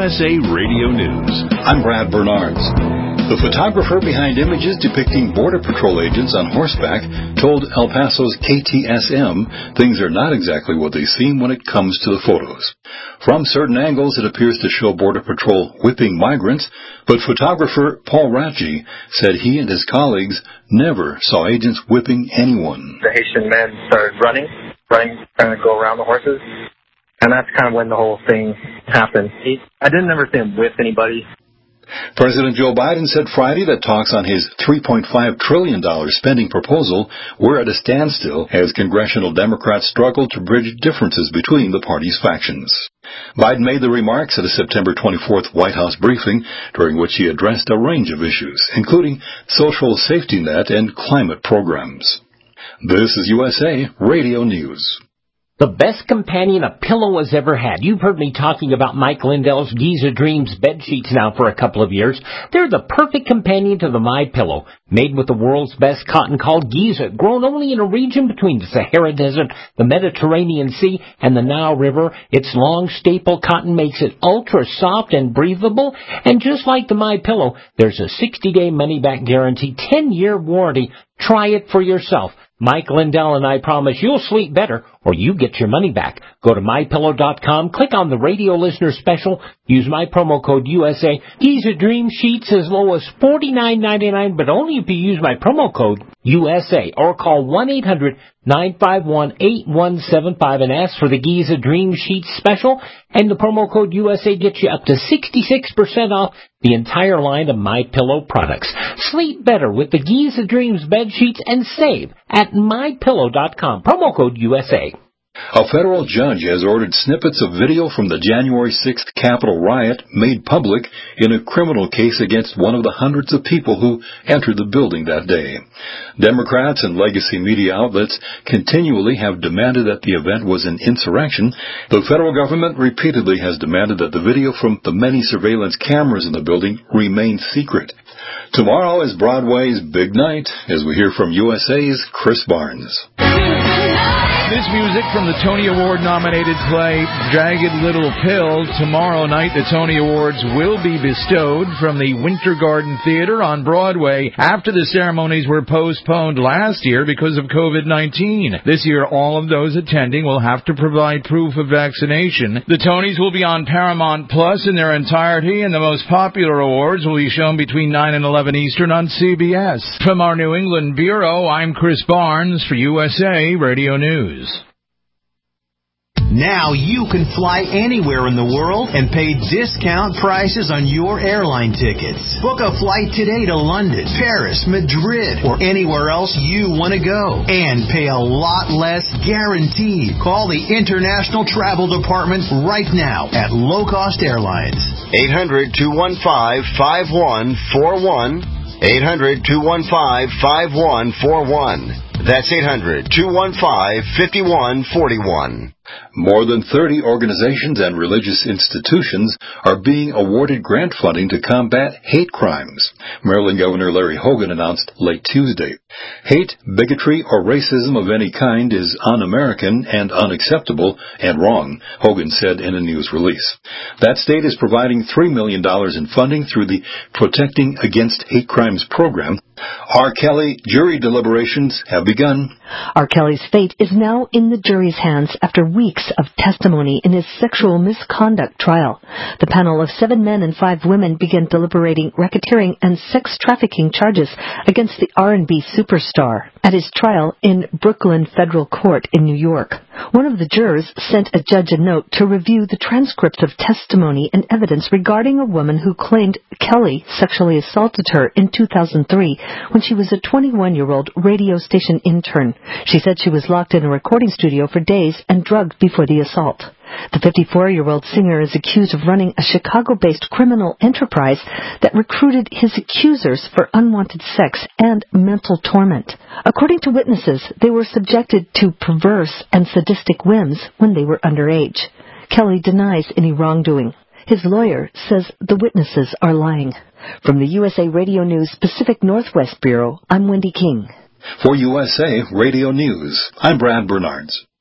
USA Radio News. I'm Brad Bernards. The photographer behind images depicting Border Patrol agents on horseback told El Paso's KTSM things are not exactly what they seem when it comes to the photos. From certain angles, it appears to show Border Patrol whipping migrants, but photographer Paul Ratji said he and his colleagues never saw agents whipping anyone. The Haitian men started running, trying to go around the horses, and that's kind of when the whole thing happened. I didn't ever see him whip anybody. President Joe Biden said Friday that talks on his $3.5 trillion spending proposal were at a standstill as congressional Democrats struggled to bridge differences between the party's factions. Biden made the remarks at a September 24th White House briefing, during which he addressed a range of issues, including social safety net and climate programs. This is USA Radio News. The best companion a pillow has ever had. You've heard me talking about Mike Lindell's Giza Dreams bed sheets now for a couple of years. They're the perfect companion to the MyPillow. Made with the world's best cotton called Giza, grown only in a region between the Sahara Desert, the Mediterranean Sea, and the Nile River. Its long staple cotton makes it ultra soft and breathable. And just like the MyPillow, there's a 60-day money-back guarantee, 10-year warranty. Try it for yourself. Mike Lindell and I promise you'll sleep better or you get your money back. Go to MyPillow.com, click on the radio listener special, use my promo code USA. Giza Dream Sheets as low as $49.99, but only if you use my promo code USA, or call 1-800-951-8175 and ask for the Giza Dream Sheets special, and the promo code USA gets you up to 66% off the entire line of MyPillow products. Sleep better with the Giza Dreams bed sheets and save at MyPillow.com. Promo code USA. A federal judge has ordered snippets of video from the January 6th Capitol riot made public in a criminal case against one of the hundreds of people who entered the building that day. Democrats and legacy media outlets continually have demanded that the event was an insurrection. The federal government repeatedly has demanded that the video from the many surveillance cameras in the building remain secret. Tomorrow is Broadway's big night, as we hear from USA's Chris Barnes. This music from the Tony Award-nominated play Jagged Little Pill. Tomorrow night, the Tony Awards will be bestowed from the Winter Garden Theater on Broadway after the ceremonies were postponed last year because of COVID-19. This year, all of those attending will have to provide proof of vaccination. The Tonys will be on Paramount Plus in their entirety, and the most popular awards will be shown between 9 and 11 Eastern on CBS. From our New England Bureau, I'm Chris Barnes for USA Radio News. Now you can fly anywhere in the world and pay discount prices on your airline tickets. Book a flight today to London, Paris, Madrid, or anywhere else you want to go. And pay a lot less guaranteed. Call the International Travel Department right now at Low Cost Airlines. 800-215-5141. 800-215-5141. That's 800-215-5141. More than 30 organizations and religious institutions are being awarded grant funding to combat hate crimes, Maryland Governor Larry Hogan announced late Tuesday. Hate, bigotry, or racism of any kind is un-American and unacceptable and wrong, Hogan said in a news release. That state is providing $3 million in funding through the Protecting Against Hate Crimes program. R. Kelly jury deliberations have begun. R. Kelly's fate is now in the jury's hands after weeks of testimony in his sexual misconduct trial. The panel of 7 men and 5 women began deliberating racketeering and sex trafficking charges against the R&B superstar at his trial in Brooklyn Federal Court in New York. One of the jurors sent a judge a note to review the transcripts of testimony and evidence regarding a woman who claimed Kelly sexually assaulted her in 2003 when she was a 21-year-old radio station intern. She said she was locked in a recording studio for days and drugged before the assault. The 54-year-old singer is accused of running a Chicago-based criminal enterprise that recruited his accusers for unwanted sex and mental torment. According to witnesses, they were subjected to perverse and sadistic whims when they were underage. Kelly denies any wrongdoing. His lawyer says the witnesses are lying. From the USA Radio News Pacific Northwest Bureau, I'm Wendy King. For USA Radio News, I'm Brad Bernards.